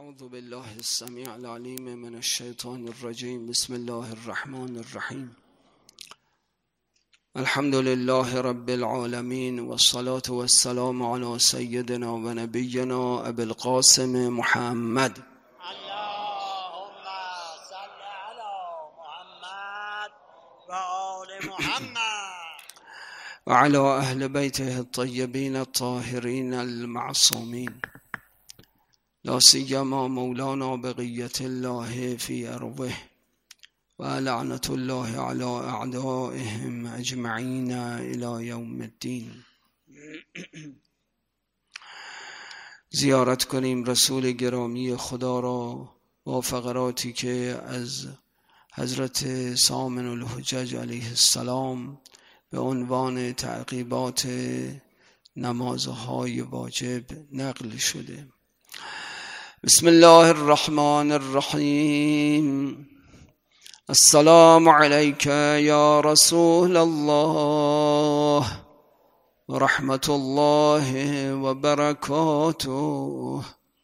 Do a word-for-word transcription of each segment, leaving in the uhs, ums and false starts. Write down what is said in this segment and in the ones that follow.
أعوذ بالله السميع العليم من الشيطان الرجيم. بسم الله الرحمن الرحيم. الحمد لله رب العالمين، والصلاة والسلام على سيدنا ونبينا أبي القاسم محمد. اللهم صل على محمد وآل محمد وعلى أهل بيته الطيبين الطاهرين المعصومين، لا سيما مولانا بقية الله في أرضه، ولعنة الله على أعدائهم أجمعين إلى يوم الدين. زیارت کنیم رسول گرامی خدا را با فقراتی که از حضرت سامن الحجج علیه السلام به عنوان تعقیبات نمازهای واجب نقل شده. بسم الله الرحمن الرحیم. السلام علیک یا رسول الله و رحمت الله و برکاته.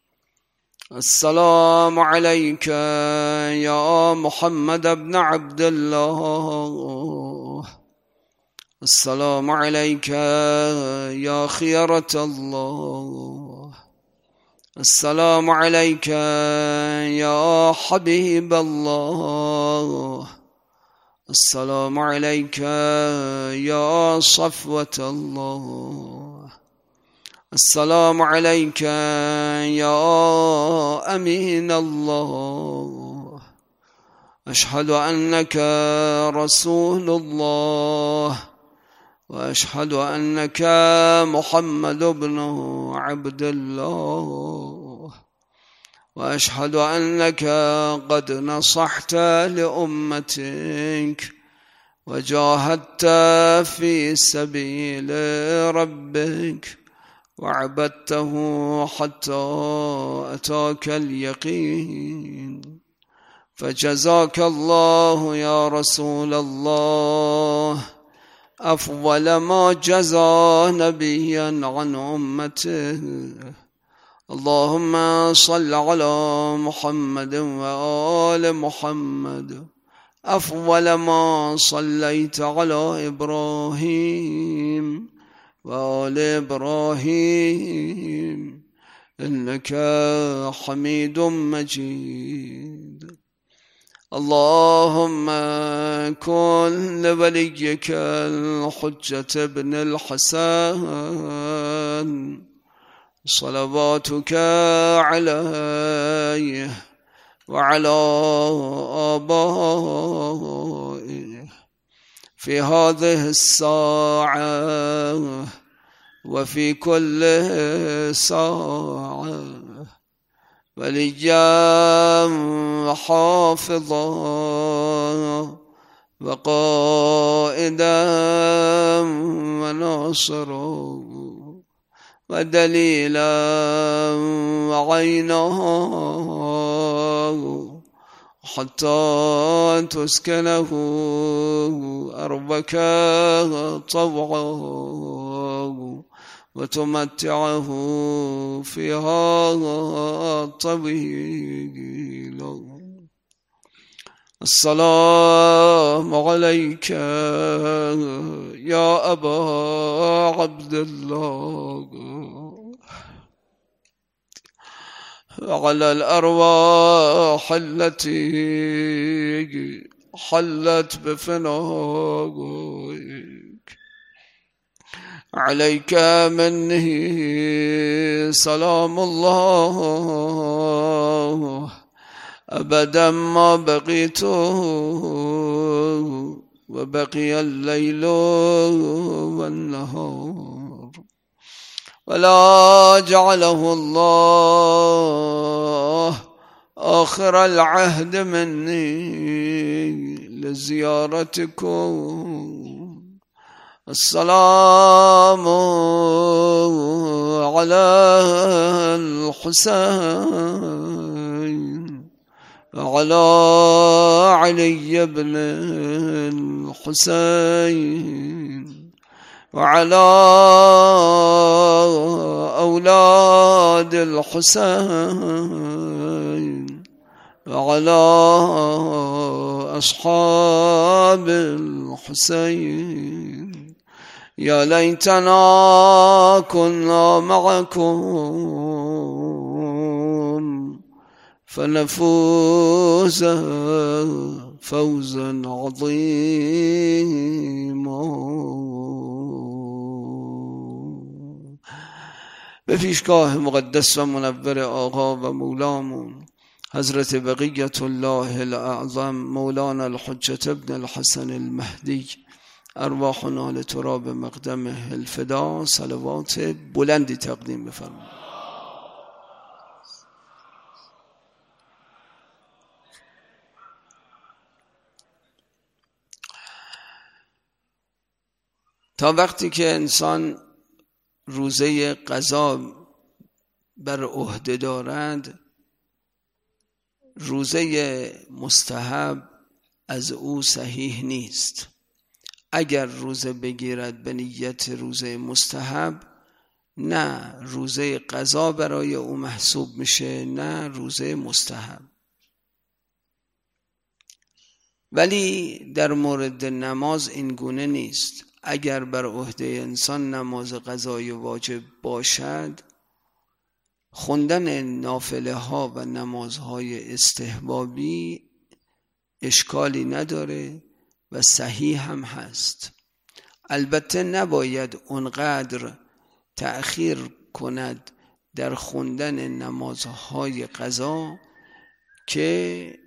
السلام علیک یا محمد ابن عبد الله. السلام علیک یا خیرة الله. السلام علیک یا حبیب الله. السلام علیک یا صفوة الله. السلام علیک یا امین الله. اشهد انک رسول الله واشهد انك محمد بن عبد الله، واشهد انك قد نصحت لامتك وجاهدت في سبيل ربك وعبدته حتى اتاك اليقين، فجزاك الله يا رسول الله أفضل ما جزى نبيا عن أمته. اللهم صل على محمد وآل محمد أفضل ما صليت على إبراهيم وآل إبراهيم إنك حميد مجيد. اللهم كن لوليك الحجة بن الحسن صلواتك عليه وعلى آبائه في هذه الساعة وفي كل ساعة وليا وحافظا وقائدا وناصرا ودليلا وعينا حتى تسكنه أرضك طوعا وتمتعه فيها طويلا. السلام عليك يا أبا عبد الله وعلى الأرواح التي حلت بفنائك. عليك مني سلام الله أبدا ما بقيت وبقي الليل والنهار، ولا جعله الله آخر العهد مني لزيارتكم. السلام على الحسين وعلى علي بن الحسين وعلى أولاد الحسين وعلى أصحاب الحسين يا ليتنا كنا معكم فنفوز فوزا عظيما. به پیشگاه مقدس و منور آقا و مولامون حضرت بقیت الله الاعظم مولانا الحجة ابن الحسن المهدی ارواحنا لتراب مقدمه الفدا صلوات بلندی تقدیم بفرمایید. تا وقتی که انسان روزه قضا بر عهده دارد، روزه مستحب از او صحیح نیست. اگر روزه بگیرد به نیت روزه مستحب، نه روزه قضا برای او محسوب میشه نه روزه مستحب. ولی در مورد نماز این گونه نیست. اگر بر عهده انسان نماز قضای واجب باشد، خوندن نافله ها و نمازهای استحبابی اشکالی نداره و صحیح هم هست. البته نباید اونقدر تأخیر کند در خوندن نمازهای قضا که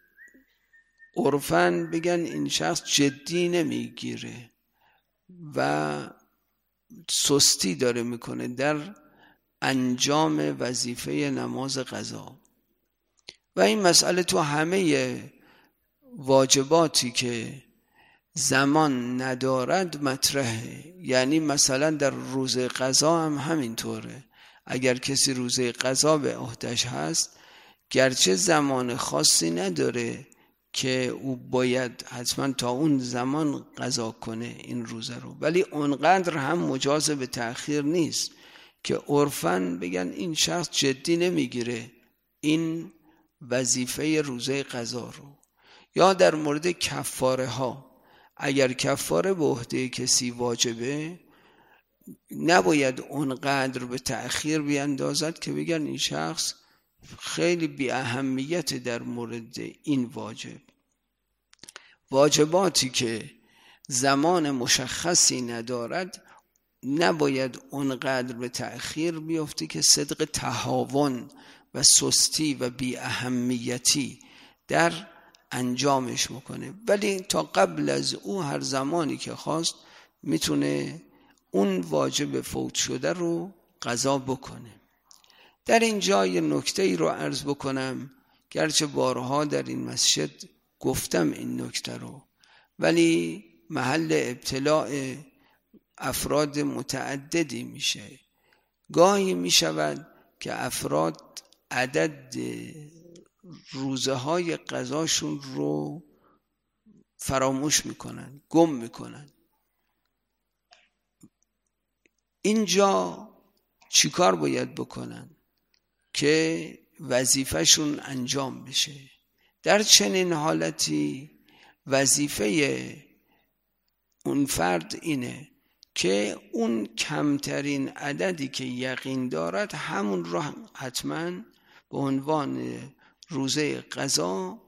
عرفاً بگن این شخص جدی نمیگیره و سستی داره میکنه در انجام وظیفه نماز قضا. و این مسئله تو همه واجباتی که زمان ندارد مطرحه. یعنی مثلا در روزه قضا هم همینطوره. اگر کسی روزه قضا به عهده‌اش هست، گرچه زمان خاصی نداره که او باید حتما تا اون زمان قضا کنه این روزه رو، ولی اونقدر هم مجاز به تأخیر نیست که عرفاً بگن این شخص جدی نمیگیره این وظیفه روزه قضا رو. یا در مورد کفاره ها، اگر کفاره به عهده کسی واجبه، نباید اونقدر به تأخیر بیاندازد که بگن این شخص خیلی بی اهمیت در مورد این واجب. واجباتی که زمان مشخصی ندارد نباید اونقدر به تأخیر بیفته که صدق تهاون و سستی و بی اهمیتی در انجامش میکنه. ولی تا قبل از او هر زمانی که خواست میتونه اون واجب فوت شده رو قضا بکنه. در اینجا یه نکته ای رو عرض بکنم، گرچه بارها در این مسجد گفتم این نکته رو، ولی محل ابتلاع افراد متعددی میشه. گاهی میشود که افراد عدد روزه های قضاشون رو فراموش میکنن، گم میکنن. اینجا چیکار باید بکنن که وظیفهشون انجام بشه؟ در چنین حالتی وظیفه اون فرد اینه که اون کمترین عددی که یقین دارد همون رو حتما به عنوان روزه قضا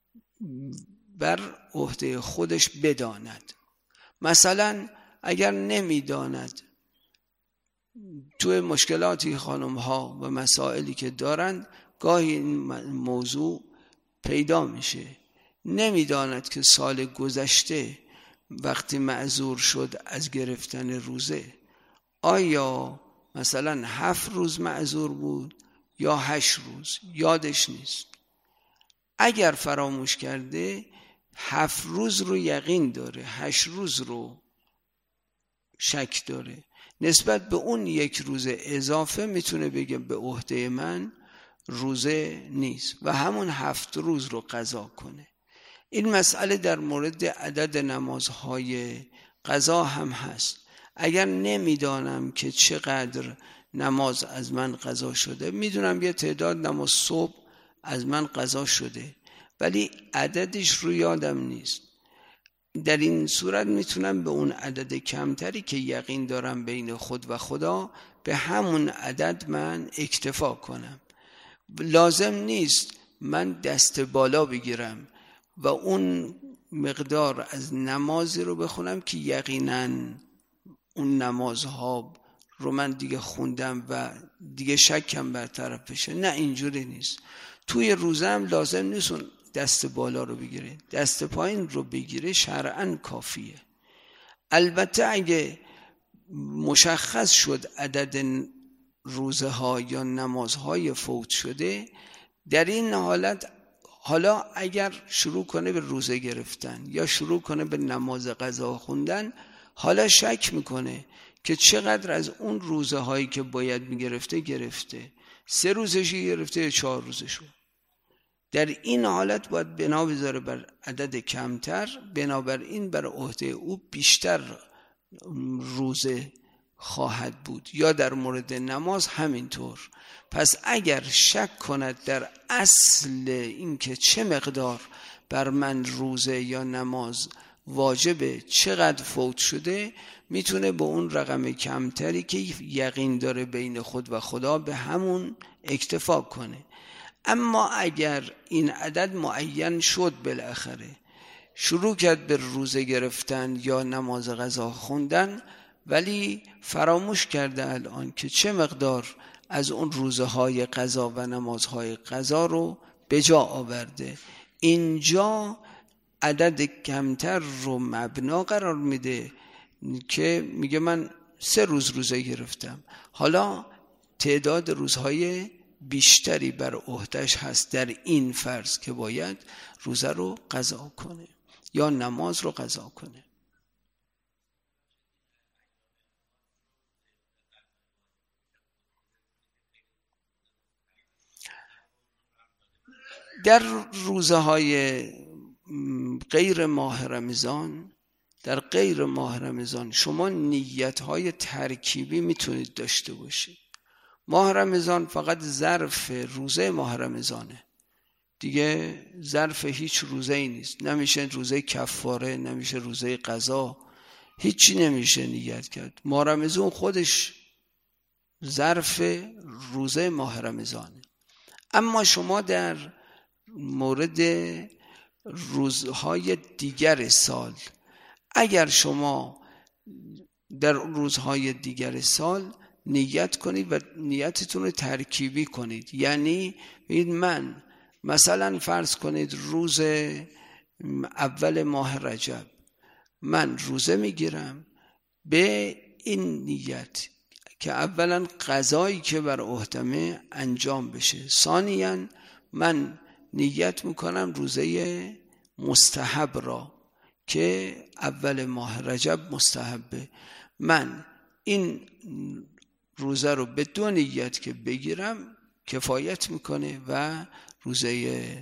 بر عهده خودش بداند. مثلا اگر نمیداند، توی مشکلاتی خانم ها و مسائلی که دارند گاهی این موضوع پیدا میشه، نمیداند که سال گذشته وقتی معذور شد از گرفتن روزه، آیا مثلا هفت روز معذور بود یا هشت روز، یادش نیست. اگر فراموش کرده، هفت روز رو یقین داره، هشت روز رو شک داره، نسبت به اون یک روز اضافه میتونه بگه به عهده من روزه نیست و همون هفت روز رو قضا کنه. این مسئله در مورد عدد نمازهای قضا هم هست. اگر نمیدانم که چقدر نماز از من قضا شده، میدونم یه تعداد نماز صبح از من قضا شده ولی عددش رو یادم نیست. در این صورت میتونم به اون عدد کمتری که یقین دارم بین خود و خدا به همون عدد من اکتفا کنم. لازم نیست من دست بالا بگیرم و اون مقدار از نمازی رو بخونم که یقینا اون نمازها رو من دیگه خوندم و دیگه شکم برطرف بشه. نه، اینجوری نیست. توی روزه هم لازم نیست اون دست بالا رو بگیره، دست پایین رو بگیره شرعاً کافیه. البته اگه مشخص شد عدد روزه ها یا نمازهای فوت شده، در این حالت حالا اگر شروع کنه به روزه گرفتن یا شروع کنه به نماز قضا خوندن، حالا شک میکنه که چقدر از اون روزه هایی که باید میگرفته گرفته، سه روزشی گرفته یا چهار روزشو. در این حالت باید بنا بذاره بر عدد کمتر، بنابراین بر عهده او بیشتر روزه خواهد بود، یا در مورد نماز همینطور. پس اگر شک کند در اصل این که چه مقدار بر من روزه یا نماز واجبه، چقدر فوت شده، میتونه به اون رقم کمتری که یقین داره بین خود و خدا به همون اکتفا کنه. اما اگر این عدد معین شد، بالاخره شروع کرد به روزه گرفتن یا نماز قضا خوندن، ولی فراموش کرده الان که چه مقدار از اون روزه های قضا و نمازهای قضا رو به جا آورده، اینجا عدد کمتر رو مبنا قرار میده که میگه من سه روز روزه گرفتم، حالا تعداد روزهای بیشتری بر عهده‌اش هست در این فرض که باید روزه رو قضا کنه یا نماز رو قضا کنه. در روزه های غیر ماه رمضان در غیر ماه رمضان شما نیت های ترکیبی میتونید داشته باشید. ماه رمضان فقط ظرف روزه ماه رمضانه دیگه، ظرف هیچ روزه ای نیست. نمیشه روزه کفاره، نمیشه روزه قضا، هیچی نمیشه نیت کرد. ماه رمضان خودش ظرف روزه ماه رمضانه. اما شما در مورد روزهای دیگر سال، اگر شما در روزهای دیگر سال نیت کنید و نیتتون رو ترکیبی کنید، یعنی بگید من مثلا فرض کنید روز اول ماه رجب من روزه میگیرم به این نیت که اولا قضایی که بر عهدمه انجام بشه، ثانیاً من نیت میکنم روزه مستحب را که اول ماه رجب مستحبه، من این روزه رو به دو نیت که بگیرم کفایت میکنه و روزه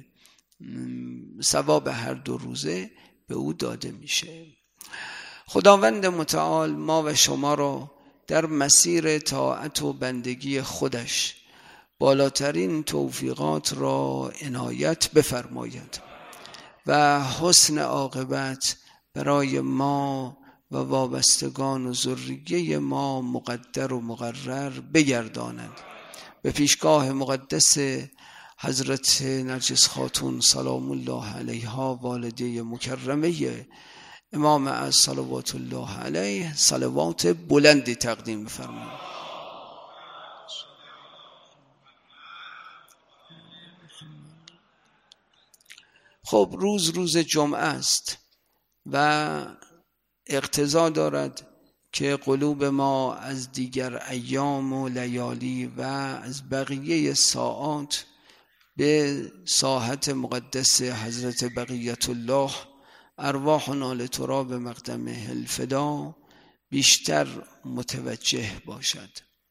ثواب هر دو روزه به او داده میشه. خداوند متعال ما و شما را در مسیر طاعت و بندگی خودش بالاترین توفیقات را عنایت بفرماید و حسن عاقبت برای ما و وابستگان و ذریه ما مقدر و مقرر بگرداند. به پیشگاه مقدس حضرت نرجس خاتون سلام الله علیها والده مکرمه امام از صلوات الله علیه صلوات بلندی تقدیم بفرمایید. خب روز روز جمعه است و اقتضا دارد که قلوب ما از دیگر ایام و لیالی و از بقیه ساعات به ساحت مقدس حضرت بقیت الله ارواحنا لتراب مقدمه الفدا بیشتر متوجه باشد.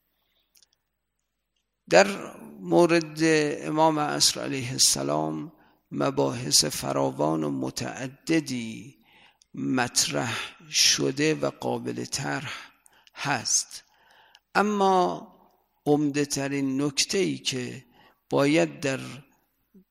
در مورد امام عصر علیه السلام مباحث فراوان و متعددی مطرح شده و قابل طرح هست، اما عمده ترین نکته‌ای که باید در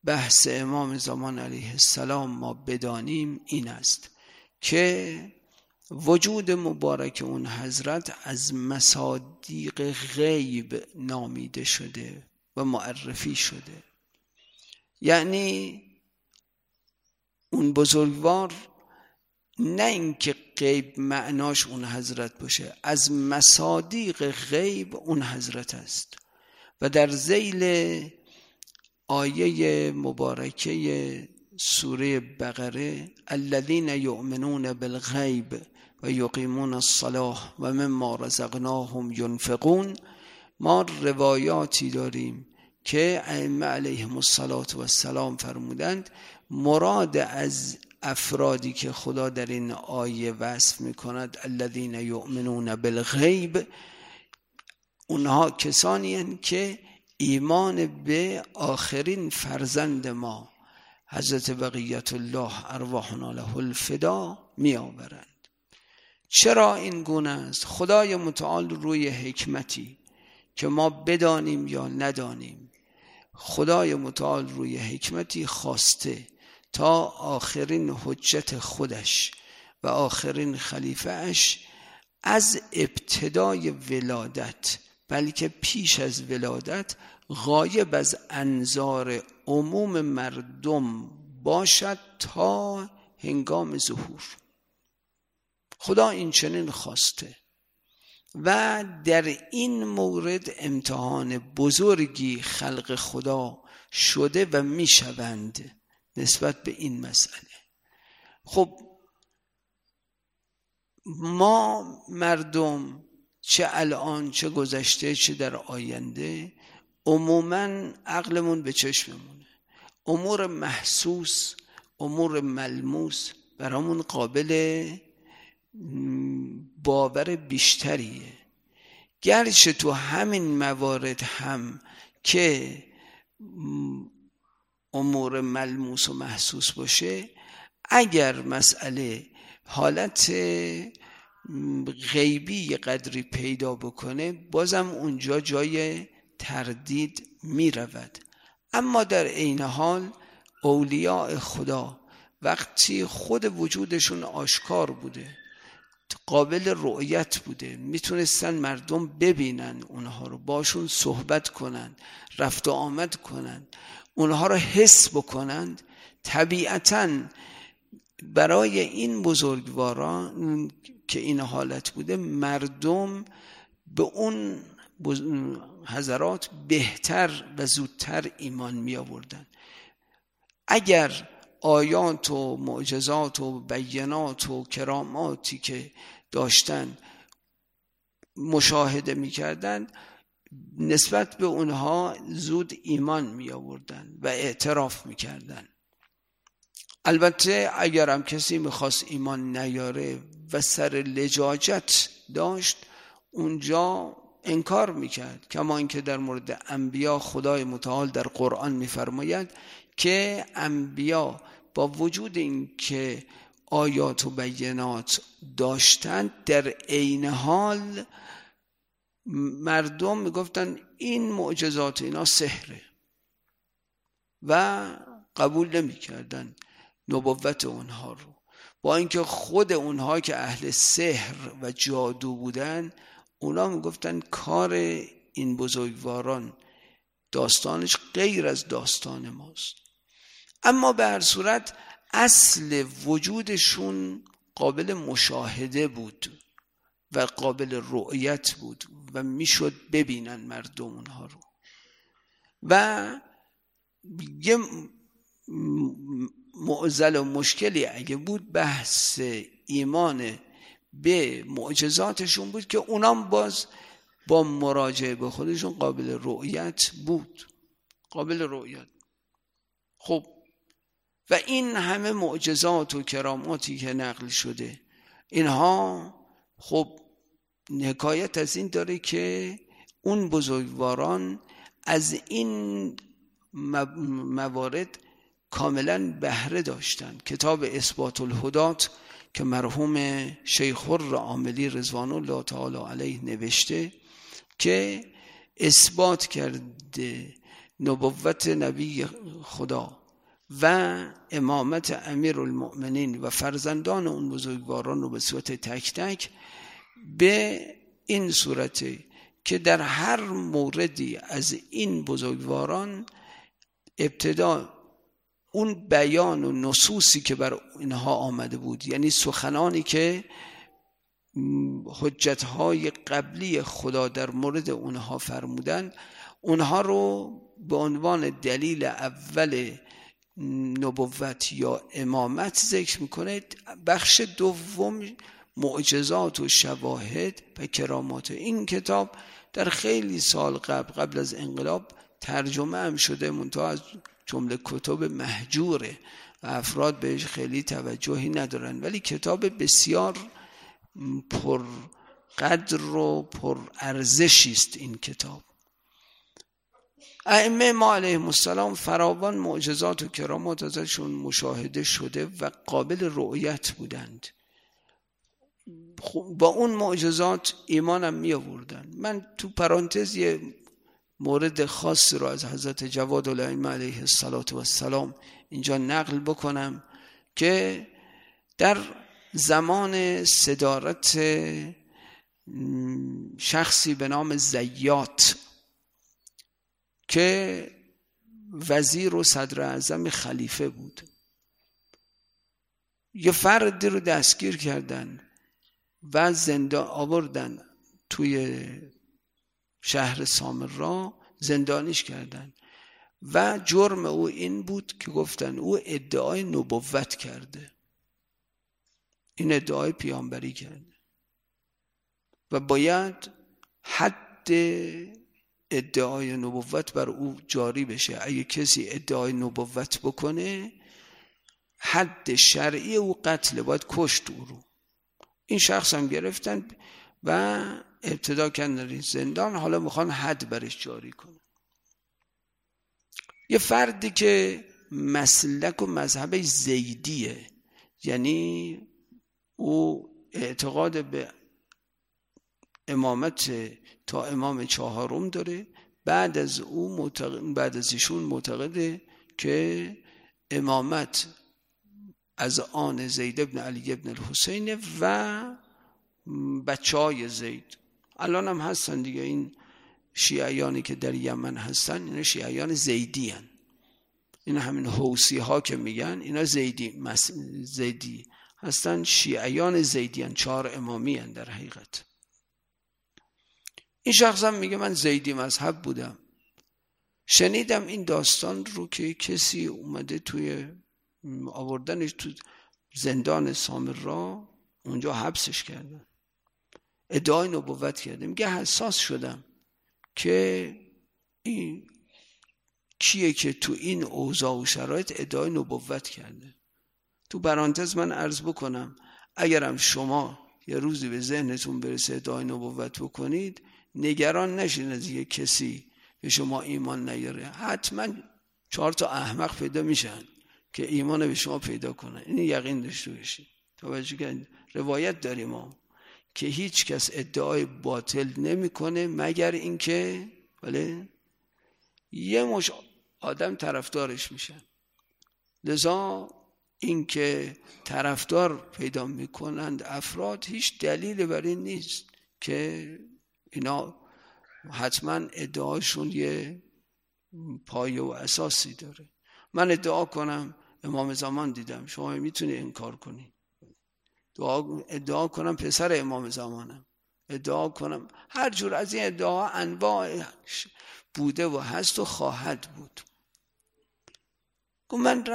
بحث امام زمان علیه السلام ما بدانیم این است که وجود مبارک اون حضرت از مصادیق غیب نامیده شده و معرفی شده. یعنی اون بزرگوار نه اینکه غیب معناش اون حضرت باشه، از مصادیق غیب اون حضرت است. و در ذیل آیه مبارکه سوره بقره الذین یؤمنون بالغیب و یقیمون الصلاة و مما رزقناهم ینفقون، ما روایاتی داریم که ائمه علیهم الصلاة و السلام فرمودند مراد از افرادی که خدا در این آیه وصف میکند الذین یؤمنون بالغیب، اونها کسانی هستند که ایمان به آخرین فرزند ما حضرت بقیت الله ارواحنا له الفدا می آورند. چرا این گونه است؟ خدای متعال روی حکمتی که ما بدانیم یا ندانیم، خدای متعال روی حکمتی خواسته تا آخرین حجت خودش و آخرین خلیفه اش از ابتدای ولادت بلکه پیش از ولادت غایب از انظار عموم مردم باشد تا هنگام ظهور. خدا این چنین خواسته و در این مورد امتحان بزرگی خلق خدا شده و می شوند نسبت به این مسئله. خب ما مردم چه الان چه گذشته چه در آینده عموماً عقلمون به چشممونه، امور محسوس امور ملموس برامون قابل باور بیشتریه. گرچه تو همین موارد هم که امور ملموس و محسوس باشه، اگر مسئله حالت غیبی قدری پیدا بکنه بازم اونجا جای تردید می رود. اما در عین حال اولیاء خدا وقتی خود وجودشون آشکار بوده، قابل رؤیت بوده، میتونستن مردم ببینن اونها رو، باشون صحبت کنن، رفت و آمد کنن، اونها رو حس بکنند، طبیعتاً برای این بزرگواران که این حالت بوده مردم به اون حضرات بهتر و زودتر ایمان می آوردن. اگر آیات و معجزات و بینات و کراماتی که داشتن مشاهده می کردن، نسبت به اونها زود ایمان می آوردن و اعتراف می کردن. البته اگر هم کسی میخواست ایمان نیاره و سر لجاجت داشت، اونجا انکار میکرد. کما اینکه در مورد انبیا خدای متعال در قرآن میفرماید که انبیا با وجود این که آیات و بینات داشتند در عین حال مردم میگفتن این معجزات اینا سحره و قبول نمیکردن نبوت اونها رو، با اینکه خود اونها که اهل سحر و جادو بودن اونا میگفتن کار این بزرگواران داستانش غیر از داستان ماست. اما به هر صورت اصل وجودشون قابل مشاهده بود و قابل رؤیت بود و میشد ببینن مردم اونها رو. و یه معضل و مشکلی اگه بود بحث ایمان به معجزاتشون بود که اونام باز با مراجعه به خودشون قابل رؤیت بود، قابل رؤیت. خب و این همه معجزات و کراماتی که نقل شده اینها خب حکایت از این داره که اون بزرگواران از این موارد کاملا بهره داشتند. کتاب اثبات الهدات که مرحوم شیخ العاملی رضوان الله تعالی علیه نوشته که اثبات کرده نبوت نبی خدا و امامت امیرالمؤمنین و فرزندان اون بزرگواران رو به صورت تک تک به این صورته که در هر موردی از این بزرگواران ابتدا اون بیان و نصوصی که بر اینها آمده بود، یعنی سخنانی که حجتهای قبلی خدا در مورد اونها فرمودن، اونها رو به عنوان دلیل اول نبوت یا امامت ذکر میکنه. بخش دوم معجزات و شواهد و کرامات. این کتاب در خیلی سال قبل قبل از انقلاب ترجمه هم شده، منتها از جمله کتب مهجوره و افراد بهش خیلی توجهی ندارن، ولی کتاب بسیار پر قدر و پر ارزشی است این کتاب. ائمه ما علیهم السلام فراوان معجزات و کرامات ازشون مشاهده شده و قابل رؤیت بودند. با اون معجزات ایمانم می آوردن. من تو پرانتز یه مورد خاصی رو از حضرت جواد الائمه علیه السلام اینجا نقل بکنم که در زمان صدارت شخصی به نام زیات که وزیر و صدر اعظم خلیفه بود، یه فردی رو دستگیر کردن و زندان آوردن توی شهر سامرا، زندانیش کردن و جرم او این بود که گفتن او ادعای نبوت کرده، این ادعای پیامبری کرده و باید حد ادعای نبوت بر او جاری بشه. اگه کسی ادعای نبوت بکنه حد شرعی او قتل، باید کشت او رو. این شخص هم گرفتن و ابتدا کردن زندان، حالا میخوان حد برش جاری کنه. یه فردی که مسلک و مذهب زیدیه، یعنی او اعتقاد به امامت تا امام چهارم داره، بعد از او معتقد بعد از ایشون معتقده که امامت از آن زید ابن علی ابن الحسین و بچه های زید. الان هم هستن دیگه، این شیعیانی که در یمن هستن اینا شیعیان زیدی هن. این همین حوسی ها که میگن اینا زیدی زیدی هستن، شیعیان زیدی هن، چهار امامی هن در حقیقت. این شخص هم میگه من زیدی مذهب بودم. شنیدم این داستان رو که کسی اومده توی آوردنش تو زندان سامرا، اونجا حبسش کردن، ادعای نبوت کرده. میگه حساس شدم که این کیه که تو این اوضاع و شرایط ادعای نبوت کرده. تو پرانتز من عرض بکنم اگرم شما یه روزی به ذهنتون برسه ادعای نبوت بکنید، نگران نشین از یه کسی به شما ایمان نیاره. حتما چهار تا احمق پیدا میشن که ایمان به شما پیدا کنن. این یقین داشته باشید. توجه کنید، روایت داریم ما که هیچ کس ادعای باطل نمیکنه مگر اینکه بله یه مش آدم طرفدارش میشن. لذا اینکه طرفدار پیدا میکنند افراد هیچ دلیل بر این نیست که اینا حتما ادعاشون یه پایه و اساسی داره. من ادعا کنم امام زمان دیدم، شما میتونی انکار کنی. ادعا کنم پسر امام زمانم، ادعا کنم هر جور از این ادعا انواع بوده و هست و خواهد بود. من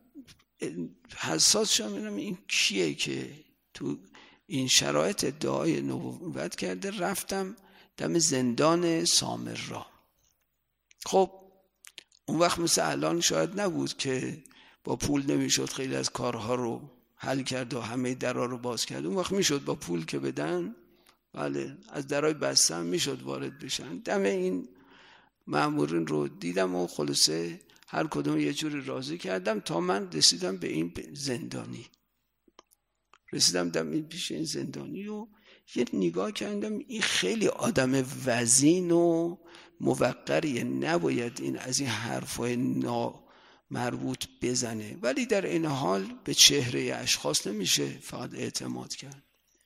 حساس شدم ببینم این کیه که تو این شرایط ادعای نبوت کرده. رفتم دم زندان سامرا. خب اون وقت مثل الان شاید نبود که با پول نمیشد خیلی از کارها رو حل کرد و همه درها رو باز کرد. اون وقت میشد با پول که بدن، بله، از درهای بسته هم میشد وارد بشن. دم این مامورین رو دیدم و خلاصه هر کدوم یه جوری راضی کردم تا من رسیدم به این زندانی. رسیدم دم این پیش این زندانی و یه نگاه کردم، این خیلی آدم وزین و موقریه، نباید این از این حرفای نامربوط بزنه، ولی در این حال به چهره اشخاص نمیشه فقط اعتماد کرد.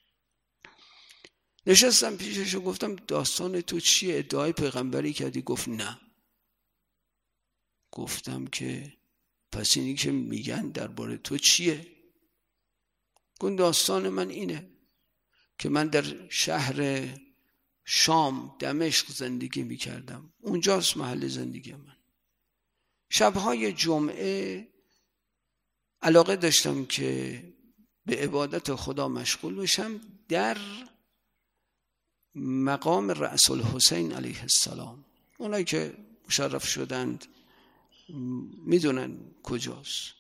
نشستم پیشش و گفتم داستان تو چیه؟ ادعای پیغمبری کردی؟ گفت نه. گفتم که پس اینی که میگن درباره تو چیه؟ گفت داستان من اینه که من در شهر شام دمشق زندگی میکردم، اونجاست محل زندگی من. شبهای جمعه علاقه داشتم که به عبادت خدا مشغول بشم در مقام رأس الحسین علیه السلام. اونایی که مشرف شدند میدونن کجاست.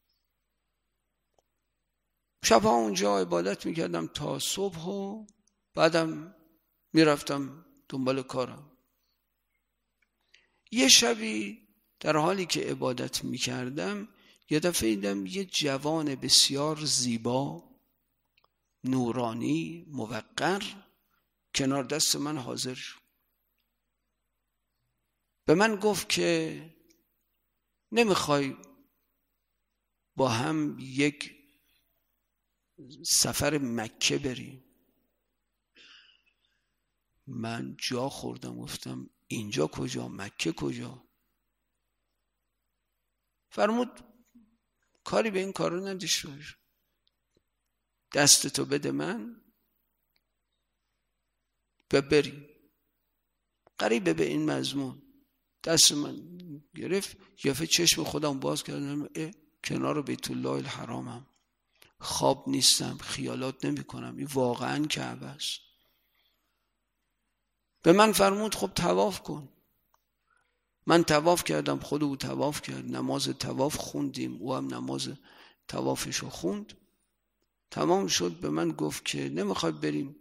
شبها اونجا عبادت میکردم تا صبح و بعدم میرفتم دنبال کارم. یه شبی در حالی که عبادت میکردم یه دفعه دیدم یه جوان بسیار زیبا، نورانی، موقر کنار دست من حاضر شد. به من گفت که نمیخوای با هم یک سفر مکه بریم؟ من جا خوردم، گفتم اینجا کجا؟ مکه کجا؟ فرمود کاری به این کارو نداشته باش، دستتو بده من و بریم. قریبه به این مضمون. دست من گرفت، یافه چشم خودم باز کردم، کنار بیت الله الحرامم، خواب نیستم، خیالات نمی کنم، این واقعا کعبه است. به من فرمود خب طواف کن. من طواف کردم، خود او طواف کرد، نماز طواف خوندیم، او هم نماز طوافشو خوند. تمام شد. به من گفت که نمیخوای بریم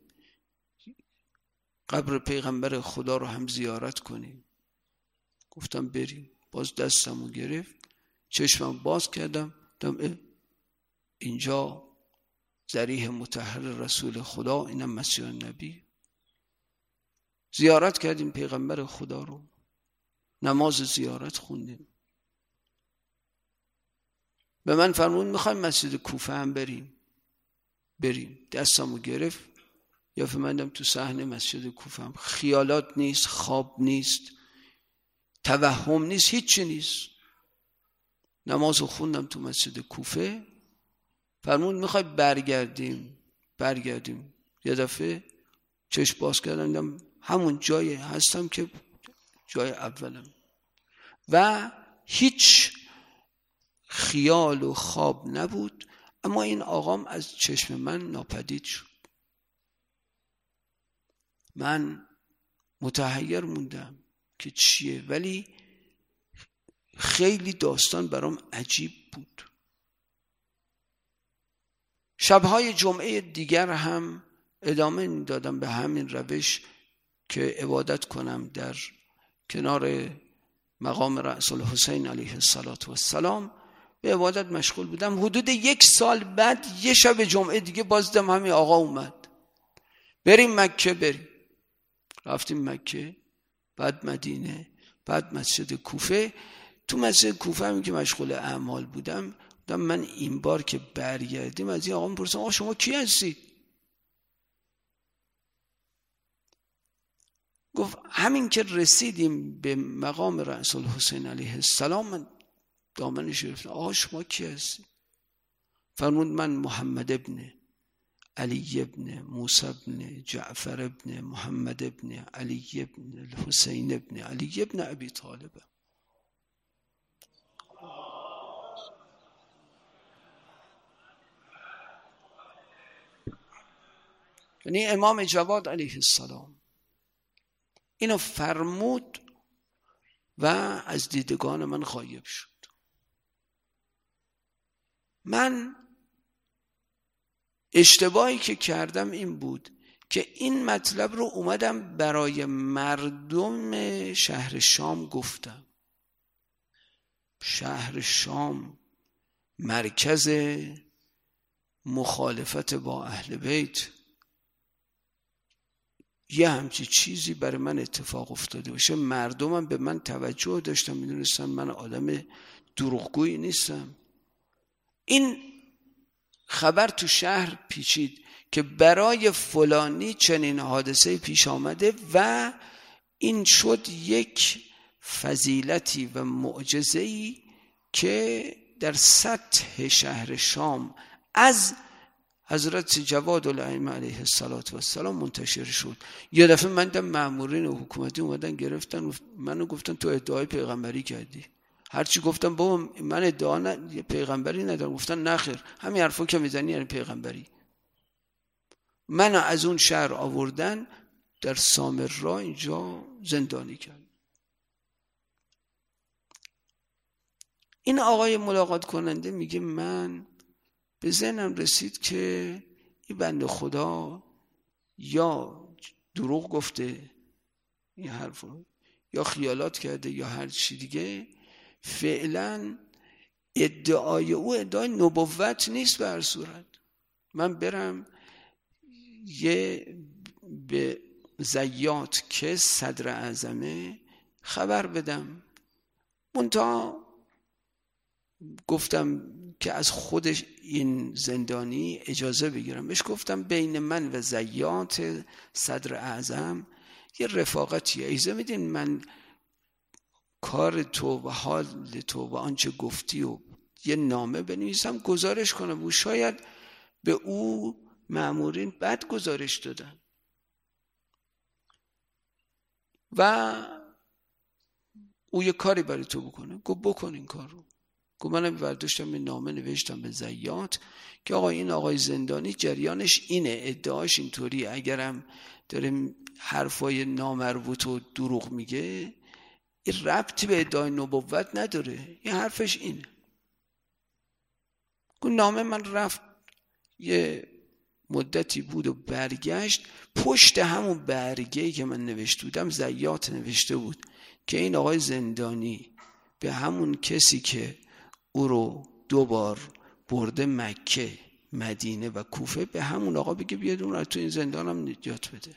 قبر پیغمبر خدا رو هم زیارت کنیم؟ گفتم بریم. باز دستمو گرفت، چشمم باز کردم، دیدم اینجا ذریح مطهر رسول خدا، اینم مسیح النبی. زیارت کردیم پیغمبر خدا رو، نماز زیارت خوندیم. به من فرمود میخوایم مسجد کوفه هم بریم؟ بریم. دستمو گرفت، یا فهمیدم تو صحنه مسجد کوفه هم. خیالات نیست، خواب نیست، توهم نیست، هیچی نیست. نمازو خوندم تو مسجد کوفه. فرمود میخوای برگردیم؟ برگردیم. یه دفعه چشم باز کردم، دیدم همون جای هستم که جای اولم و هیچ خیال و خواب نبود، اما این آقام از چشم من ناپدید شد. من متحیر موندم که چیه، ولی خیلی داستان برام عجیب بود. شبهای جمعه دیگر هم ادامه دادم به همین روش که عبادت کنم در کنار مقام رأس الحسین علیه السلام. به عبادت مشغول بودم. حدود یک سال بعد یه شب جمعه دیگه باز دیدم همین آقا اومد، بریم مکه. بریم. رفتیم مکه، بعد مدینه، بعد مسجد کوفه. تو مسجد کوفه هم که مشغول اعمال بودم، بودم من این بار که برگردیم از این آقا میپرسم آقا شما کی هستید؟ گفت همین که رسیدیم به مقام رأس الحسین علیه السلام من دامنش گرفتم، آقا شما کی هستید؟ فرمود من محمد ابن علی ابن موسی ابن جعفر ابن محمد ابن علی ابن الحسین ابن علی ابن ابی طالب. یعنی امام جواد علیه السلام اینو فرمود و از دیدگان من غایب شد. من اشتباهی که کردم این بود که این مطلب رو اومدم برای مردم شهر شام گفتم. شهر شام مرکز مخالفت با اهل بیت، یه همچی چیزی برای من اتفاق افتاده باشه، مردمم به من توجه داشتن، میدونستن من آدم دروغگویی نیستم. این خبر تو شهر پیچید که برای فلانی چنین حادثه پیش آمده و این شد یک فضیلتی و معجزه‌ای که در سطح شهر شام از حضرت جواد الائمه علیه السلام منتشر شد. یه دفعه من دیدم مامورین حکومتی اومدن گرفتن منو، گفتن تو ادعای پیغمبری کردی. هرچی گفتم بابا من ادعا نه پیغمبری ندارم، گفتن نخیر همین حرفا که میزنی یعنی پیغمبری. منو از اون شهر آوردن در سامرا اینجا زندانی کرد. این آقای ملاقات کننده میگه من به ذهنم رسید که این بنده خدا یا دروغ گفته این حرفو یا خیالات کرده یا هر چی دیگه، فعلا ادعای او ادعای نبوت نیست. به هر صورت من برم یه به زیات که صدر اعظمه خبر بدم. منتها گفتم که از خودش این زندانی اجازه بگیرم. بهش گفتم بین من و زیات صدر اعظم یه رفاقتیه، اجازه میدین من کار تو و حال تو و آنچه گفتی و یه نامه بنویسم گزارش کنم. و شاید به او مامورین بد گزارش دادن و او یه کاری برای تو بکنه. گفت بکن این کار رو. گفت منم برداشتم به نامه نوشتم به زیات که آقا این آقای زندانی جریانش اینه، ادعاش اینطوری، اگرم داره حرفای نامربوط و دروغ میگه این ربطی به ادعای نبوت نداره، این حرفش اینه. گفت نامه من رفت یه مدتی بود و برگشت، پشت همون برگه‌ای که من نوشته بودم زیات نوشته بود که این آقای زندانی به همون کسی که او رو دو بار برده مکه، مدینه و کوفه، به همون آقا بگه بیاد اون رو تو این زندانم نجات بده.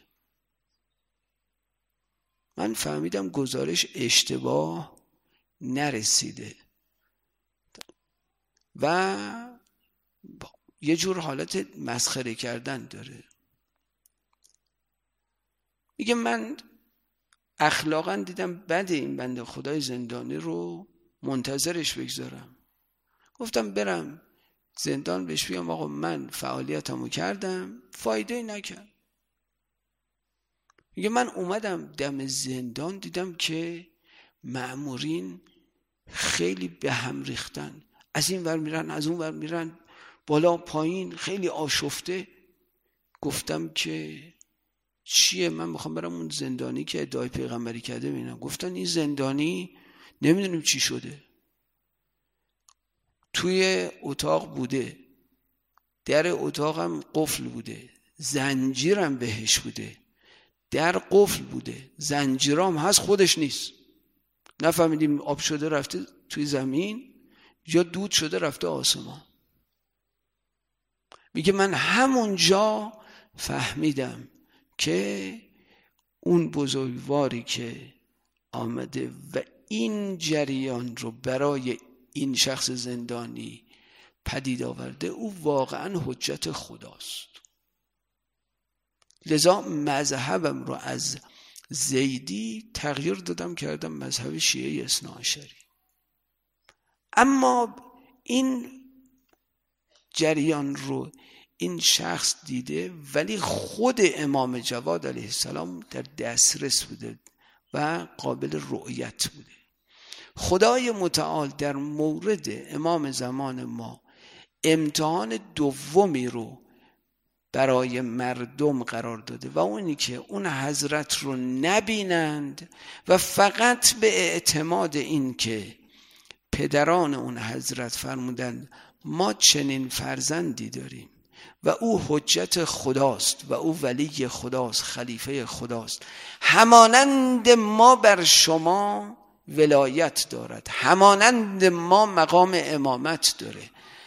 من فهمیدم گزارش اشتباه نرسیده و یه جور حالت مسخره کردن داره. میگه من اخلاقا دیدم بد این بنده خدای زندانی رو منتظرش بگذارم. گفتم برم زندان بهش بگم آقا من فعالیتمو کردم، فایده نکرد. میگه من اومدم دم زندان دیدم که مأمورین خیلی به هم ریختن، از این ور میرن از اون ور میرن، بالا پایین، خیلی آشفته. گفتم که چیه؟ من میخوام برم اون زندانی که ادعای پیغمبری کرده ببینم. گفتن این زندانی نمیدونیم چی شده، توی اتاق بوده، در اتاقم قفل بوده، زنجیرم بهش بوده، در قفل بوده، زنجیرام هست خودش نیست. نفهمیدیم آب شده رفته توی زمین یا دود شده رفته آسمان. میگه من همونجا فهمیدم که اون بزرگواری که آمده و این جریان رو برای این شخص زندانی پدید آورده او واقعا حجت خداست. لذا مذهبم رو از زیدی تغییر دادم کردم مذهب شیعه اثناعشری. اما این جریان رو این شخص دیده ولی خود امام جواد علیه السلام در دسترس بوده و قابل رؤیت بوده. خدای متعال در مورد امام زمان ما امتحان دومی رو برای مردم قرار داده و اونی که اون حضرت رو نبینند و فقط به اعتماد این که پدران اون حضرت فرمودند ما چنین فرزندی داریم و او حجت خداست و او ولی خداست، خلیفه خداست، همانند ما بر شما ولایت دارد، همانند ما مقام امامت داره،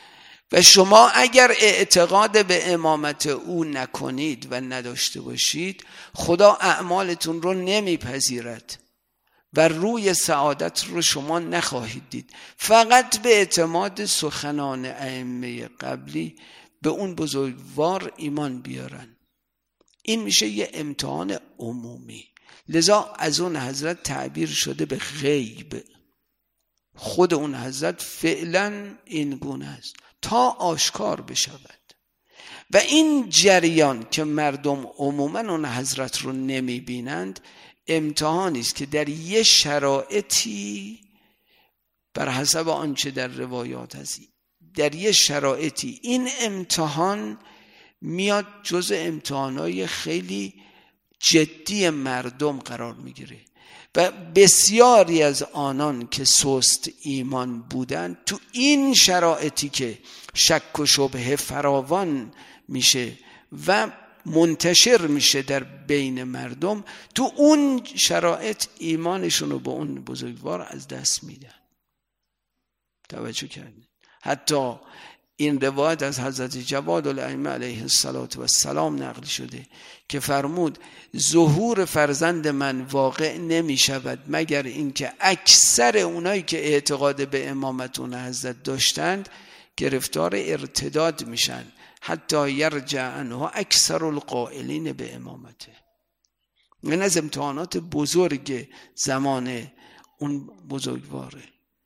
و شما اگر اعتقاد به امامت او نکنید و نداشته باشید، خدا اعمالتون رو نمیپذیرد و روی سعادت رو شما نخواهید دید. فقط به اعتماد سخنان ائمه قبلی به اون بزرگوار ایمان بیارن. این میشه یه امتحان عمومی. لذا از اون حضرت تعبیر شده به غیب. خود اون حضرت فعلا این گونه است تا آشکار بشود. و این جریان که مردم عموما اون حضرت رو نمی بینند، امتحانی است که در یه شرایطی بر حسب آنچه در روایات هست، در یه شرایطی این امتحان میاد جز امتحانای خیلی جدی مردم قرار میگیره و بسیاری از آنان که سست ایمان بودند تو این شرایطی که شک و شبهه فراوان میشه و منتشر میشه در بین مردم، تو اون شرایط ایمانشون رو به اون بزرگوار از دست میدن. توجه کردید؟ حتی این روایت از حضرت جواد الائمه علیه السلام نقل شده که فرمود ظهور فرزند من واقع نمی شود مگر اینکه اکثر اونایی که اعتقاد به امامت اون حضرت داشتند گرفتار ارتداد میشن، حتی یرجع عنه اکثر القائلین به امامته. این از امتحانات بزرگ زمان اون بزرگواره.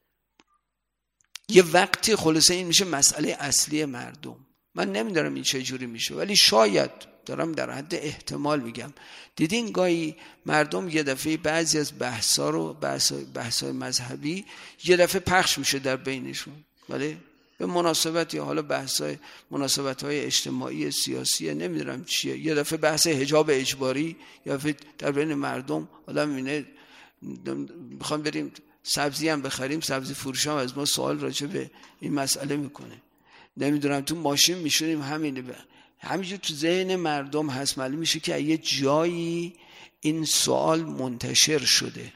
یه وقتی خلاصه این میشه مسئله اصلی مردم. من نمیدارم این چجوری میشه، ولی شاید دارم در حد احتمال میگم. دیدین گاهی مردم یه دفعه بعضی از بحثا رو بحثای مذهبی یه دفعه پخش میشه در بینشون، ولی به مناسبت یا حالا بحثای مناسبت‌های اجتماعی سیاسی نمیدونم چیه، یه دفعه بحث حجاب اجباری یا در بین مردم آدم میبینه میخوام بریم سبزی هم بخریم، سبزی فروش هم از ما سوال راجع به این مسئله میکنه. نمیدونم تو ماشین میشونیم همینه، همینجور تو ذهن مردم هست. معلوم میشه که یه جایی این سوال منتشر شده،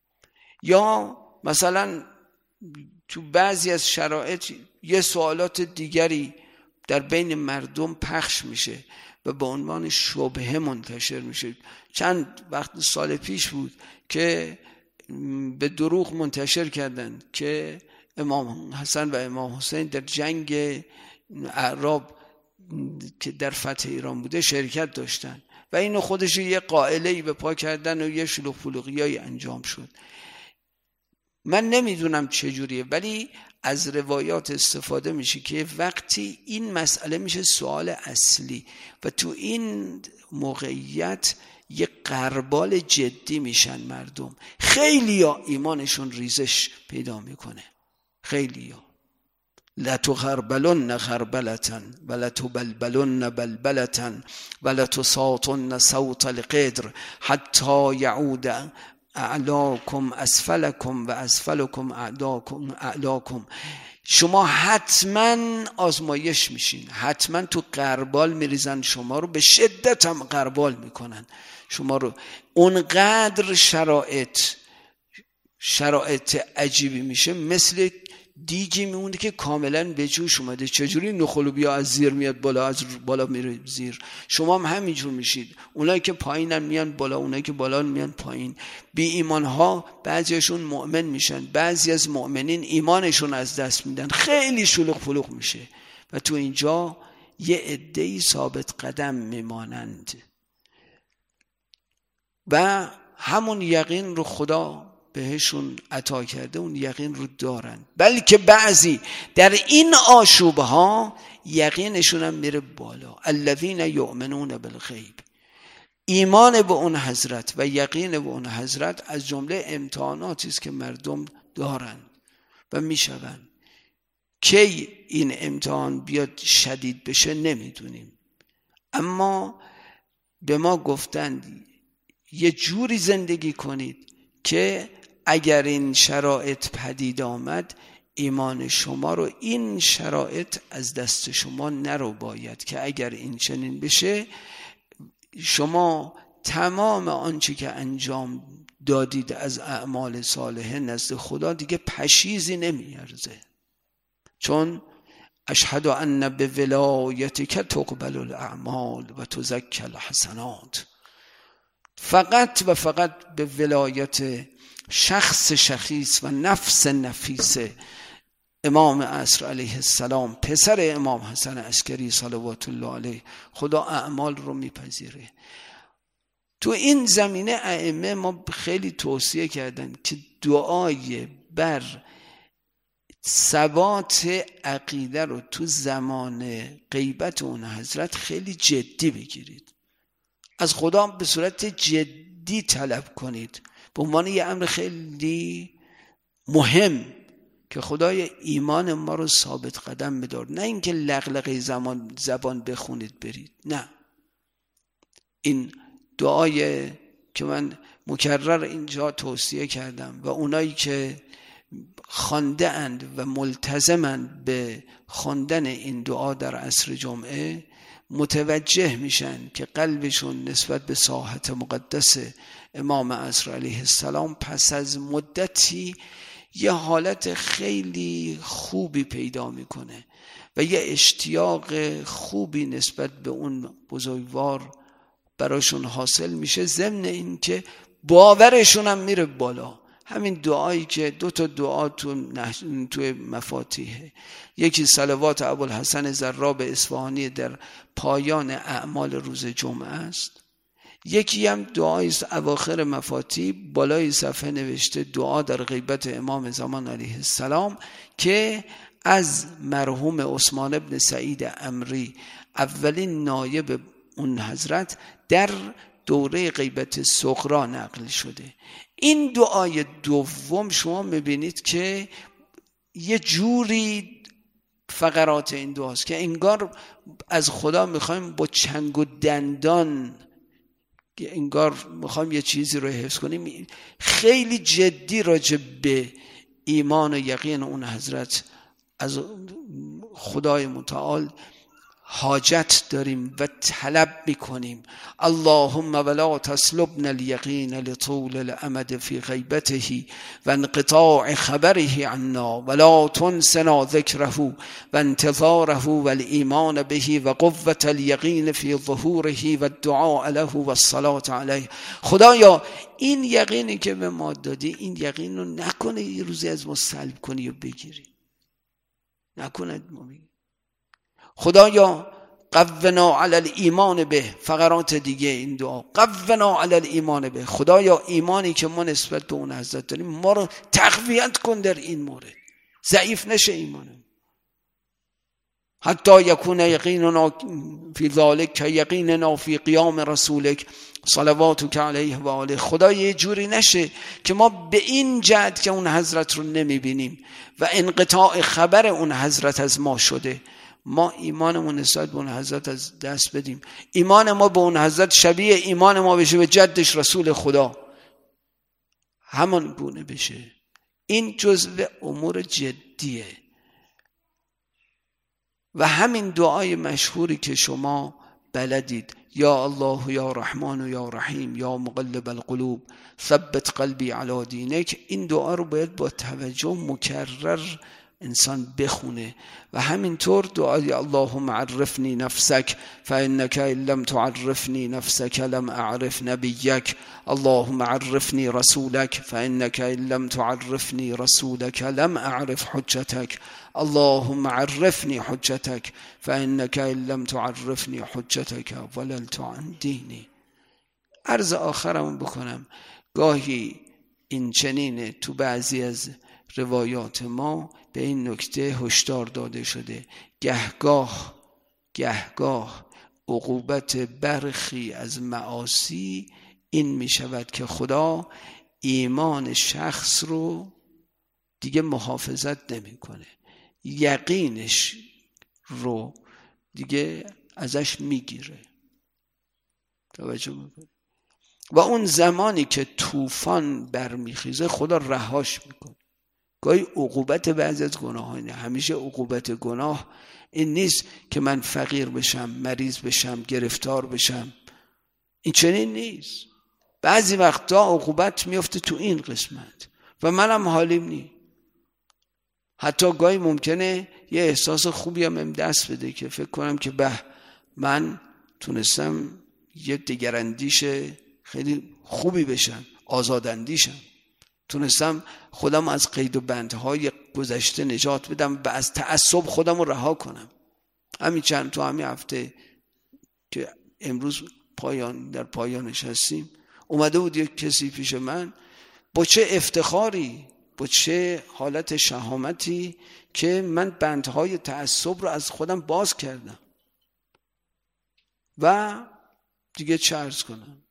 یا مثلا تو بعضی از شرایط یه سوالات دیگری در بین مردم پخش میشه و به عنوان شبهه منتشر میشه. چند وقت سال پیش بود که به دروغ منتشر کردن که امام حسن و امام حسین در جنگ اعراب که در فتح ایران بوده شرکت داشتن و اینو خودش یه قائله‌ای به پا کردن و یه شلوغ پلوغیایی انجام شد. من نمیدونم چجوریه، ولی از روایات استفاده میشه که وقتی این مسئله میشه سوال اصلی و تو این موقعیت یه غربال جدی میشن مردم. خیلی ها ایمانشون ریزش پیدا میکنه، خیلی ها لتغربلن غربلتن ولتبلبلن بلبلتن ولتساطن صوت القدر حتی یعود اعلاکم اسفلکم و اسفلکم اعلاکم اعلاکم. شما حتما آزمایش میشین، حتما تو غربال میریزن شما رو، به شدت هم غربال میکنن شما رو. اونقدر شرایط شرایط عجیبی میشه، مثل دیگی میمونه که کاملا به جوش اومده. چجوری نخل بیا از زیر میاد بالا، از بالا میره زیر. شما هم همینجور میشید. اونایی که پایینن میان بالا، اونایی که بالا میان پایین. بی ایمان ها بعضیشون مؤمن میشن، بعضی از مؤمنین ایمانشون از دست میدن، خیلی شلوغ پلوغ میشه و تو اینجا یه عده‌ای ثابت قدم میمانند و همون یقین رو خدا بهشون عطا کرده، اون یقین رو دارن. بلکه بعضی در این آشوبه ها یقینشون هم میره بالا. الذین یؤمنون بالغیب. ایمان به اون حضرت و یقین به اون حضرت از جمله امتحاناتی است که مردم دارن و میشون. کی این امتحان بیاد شدید بشه نمیدونیم، اما به ما گفتند یه جوری زندگی کنید که اگر این شرایط پدید آمد، ایمان شما رو این شرایط از دست شما نرو باید، که اگر این چنین بشه شما تمام آنچه که انجام دادید از اعمال صالحه نزد خدا دیگه پشیزی نمیارزه، چون اشهد ان بولایتک تقبل الاعمال و تزکی الحسنات. فقط و فقط به ولایت شخص شخیص و نفس نفیس امام عصر علیه السلام، پسر امام حسن عسکری صلوات الله علیه، خدا اعمال رو میپذیره. تو این زمینه ائمه ما خیلی توصیه کردن که دعای بر ثبات عقیده رو تو زمان غیبت اون حضرت خیلی جدی بگیرید، از خدا به صورت جدی طلب کنید به عنوان یه امر خیلی مهم که خدای ایمان ما رو ثابت قدم بدار، نه اینکه لغلقه زمان زبان بخونید برید. نه، این دعای که من مکرر اینجا توصیه کردم و اونایی که خوانده اند و ملتزمند به خواندن این دعا در عصر جمعه متوجه میشن که قلبشون نسبت به ساحت مقدس امام عصر علیه السلام پس از مدتی یه حالت خیلی خوبی پیدا میکنه و یه اشتیاق خوبی نسبت به اون بزرگوار براشون حاصل میشه، ضمن این که باورشون هم میره بالا. همین دعایی که دو تا دعا تو تو مفاتیحه، یکی صلوات ابوالحسن زراب اصفهانی در پایان اعمال روز جمعه است، یکی هم دعای است اواخر مفاتیح بالای صفحه نوشته دعا در غیبت امام زمان علیه السلام که از مرحوم عثمان بن سعید عمری اولین نایب اون حضرت در دوره غیبت صغرا نقل شده. این دعای دوم شما میبینید که یه جوری فقرات این دعاست که انگار از خدا میخوایم با چنگ و دندان، انگار میخوایم یه چیزی رو حفظ کنیم، خیلی جدی راجع به ایمان و یقین اون حضرت از خدای متعال حاجت داریم و طلب میکنیم. اللهم ولا تسلبنا الیقین لطول الامد فی غیبته و انقطاع خبره عنا ولا تنسنا ذکره و انتظاره و الایمان به و قوة الیقین فی ظهوره و الدعاء له و الصلاة علیه. خدایا این یقینی که به ما دادی، این یقین رو نکنه یه روزی از ما سلب کنی و بگیری، نکنه ما بگیری. خدایا قونا علی الایمان به، فقرات دیگه این دعا، قونا علی الایمان به، خدایا ایمانی که ما نسبت به اون حضرت داریم ما رو تقویت کن در این مورد، ضعیف نشه ایمانم، حتی یکون یقیننا فی ذالک که یقیننا فی قیام رسولک صلواتک علیه و آله. خدا یه جوری نشه که ما به این جهت که اون حضرت رو نمیبینیم و انقطاع خبر اون حضرت از ما شده، ما ایمانمون نسبت به اون حضرت از دست بدیم، ایمان ما به اون حضرت شبیه ایمان ما بشه به جدش رسول خدا، همان گونه بشه. این جزء امور جدیه و همین دعای مشهوری که شما بلدید، یا الله یا رحمان و یا رحیم یا مقلب القلوب ثبت قلبی علی دینک، این دعا رو باید با توجه مکرر انسان بخونه. و همینطور دعای اللهم عرفنی نفسک فانک ان لم تعرفنی نفسک لم اعرف نبیک، اللهم عرفنی رسولک فانک ان لم تعرفنی رسولک لم اعرف حجتک، اللهم عرفنی حجتک فانک ان لم تعرفنی حجتک وللت عن دینی. عرض آخرم بکنم، گاهی این چنینه تو بعضی از روایات ما به این نکته هشدار داده شده، گهگاه گهگاه عقوبت برخی از معاصی این می شود که خدا ایمان شخص رو دیگه محافظت نمی کنه، یقینش رو دیگه ازش می گیره. توجه میکنه و اون زمانی که طوفان برمیخیزه خدا رهاش میکنه. گاهی عقوبت بعضی از گناه اینه، همیشه عقوبت گناه این نیست که من فقیر بشم، مریض بشم، گرفتار بشم، این چنین نیست. بعضی وقتا عقوبت میفته تو این قسمت و منم حالیم نی. حتی گاهی ممکنه یه احساس خوبی هم ام دست بده که فکر کنم که به من تونستم یه دگراندیش خیلی خوبی بشم، آزاداندیشم، تونستم خودم از قید و بندهای گذشته نجات بدم و از تعصب خودم رو رها کنم. همین چند تو همین هفته که امروز پایان در پایانش هستیم اومده بود یک کسی پیش من با چه افتخاری، با چه حالت شهامتی که من بندهای تعصب رو از خودم باز کردم و دیگه چه عرض کنم.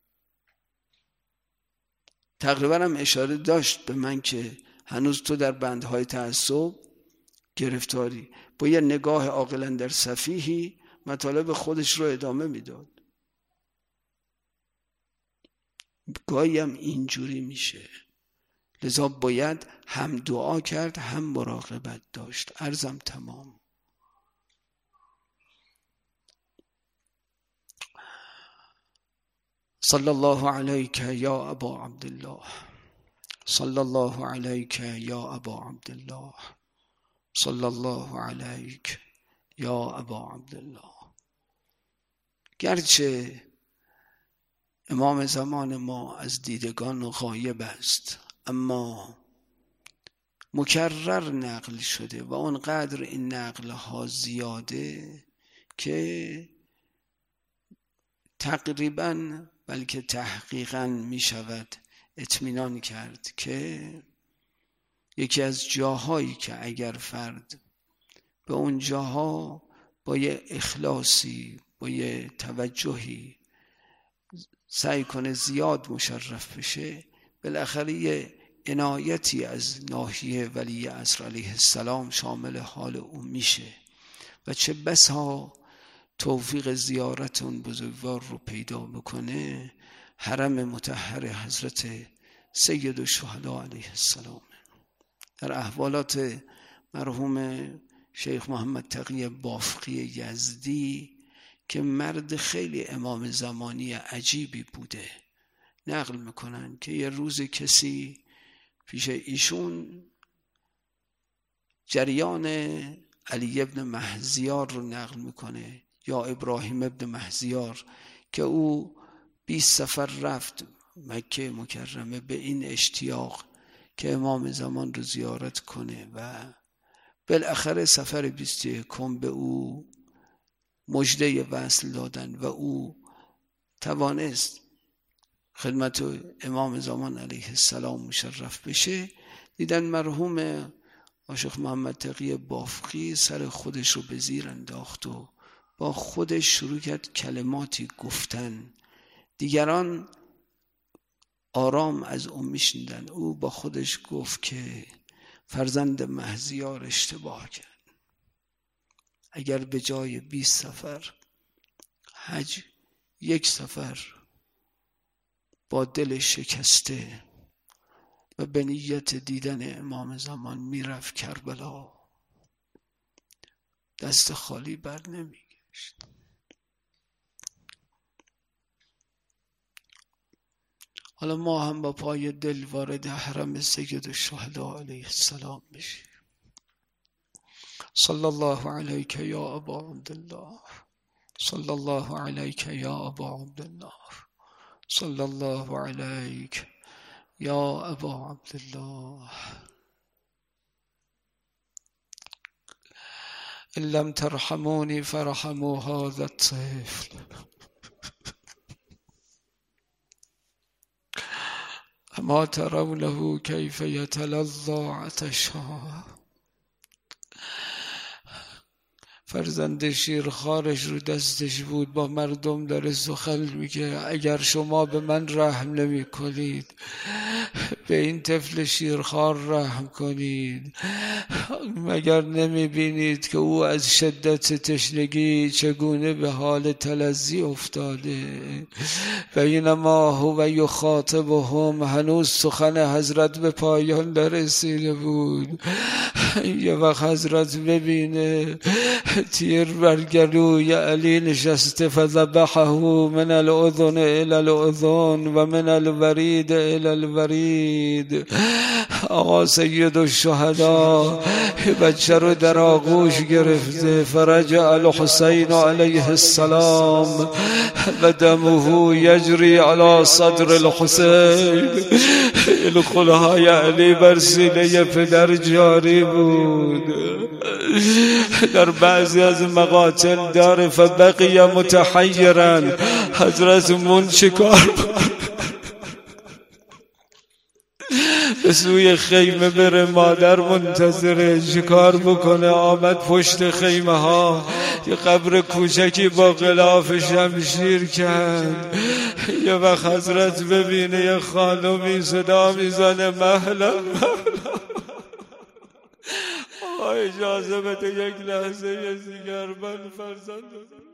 تقریبا هم اشاره داشت به من که هنوز تو در بندهای تعصب گرفتاری. با یه نگاه عاقلا در سفیهی مطالب خودش رو ادامه میداد. گاهی هم اینجوری میشه، لذا باید هم دعا کرد هم مراقبت داشت. عرضم تمام. صلی الله علیک یا ابا عبدالله، صلی الله علیک یا ابا عبدالله، صلی الله علیک یا ابا عبدالله. گرچه امام زمان ما از دیدگان غایب است، اما مکرر نقل شده و اونقدر این نقل ها زیاده که تقریباً بلکه تحقیقاً می شود اطمینان کرد که یکی از جاهایی که اگر فرد به اون جاها با یه اخلاصی، با یه توجهی سعی کنه زیاد مشرف بشه، بالاخره یه عنایتی از ناحیه ولی عصر علیه السلام شامل حال او میشه و چه بسا توفیق زیارت اون بزرگوار رو پیدا بکنه. حرم مطهر حضرت سید الشهدا علیه السلام. در احوالات مرحوم شیخ محمد تقی بافقی یزدی که مرد خیلی امام زمانی عجیبی بوده، نقل میکنن که یه روز کسی پیش ایشون جریان علی ابن مهزیار رو نقل میکنه یا ابراهیم ابن مهزیار که او بیست سفر رفت مکه مکرمه به این اشتیاق که امام زمان رو زیارت کنه و بالاخره سفر بیست و یکم به او مژده وصل دادن و او توانست خدمت امام زمان علیه السلام مشرف بشه. دیدن مرحوم عاشق محمد تقی بافقی سر خودش رو به زیر انداخت و با خودش شروع کرد کلماتی گفتن. دیگران آرام از او میشنیدن. او با خودش گفت که فرزند مهزیار اشتباه کرد. اگر به جای بیست سفر حج یک سفر با دل شکسته و به نیت دیدن امام زمان میرفت کربلا، دست خالی بر نمیگشت. حالا ما هم با پای دل وارد حرم سید الشهدا علیه السلام بشیم. صلی الله علیک یا ابا عبدالله، صلی الله علیک یا ابا عبدالله، صلی الله علیک یا ابا عبدالله. ان لم ترحموني فرحموا هذا الطفل. اما ترونه كيف يتلظى عطشا. فرزند شیرخوارش رو دستش بود، با مردم داره سخن میگه. اگر شما به من رحم نمی کنید به این طفل شیرخوار رحم کنید. مگر نمی بینید که او از شدت تشنگی چگونه به حال تلذی افتاده؟ بینما هو یخاطبهم، هنوز سخن حضرت به پایان نرسیده بود. یه وقت حضرت ببینه تیر بر گلوی علی نشسته، فذبحه من الاذن الى الاذن و من الورید الى الورید. آقا سید الشهدا بچه رو در آغوش گرفته، فرجع الحسین علیه السلام و دمه یجری علی صدر الحسین، این خلهای علی بر سینه پدر جاری بود. در بعضی از مقاتل داره فبقی متحیرا، حضرت مون چیکار به سوی خیمه بره، مادر منتظره چیکار بکنه؟ آمد پشت خیمه ها یه قبر کوچکی با غلاف شمشیر کرد. یه وقت حضرت ببینه یه خانومی صدا میزنه مهلا اجازه بده یک لحظه یه سیگار من فرزند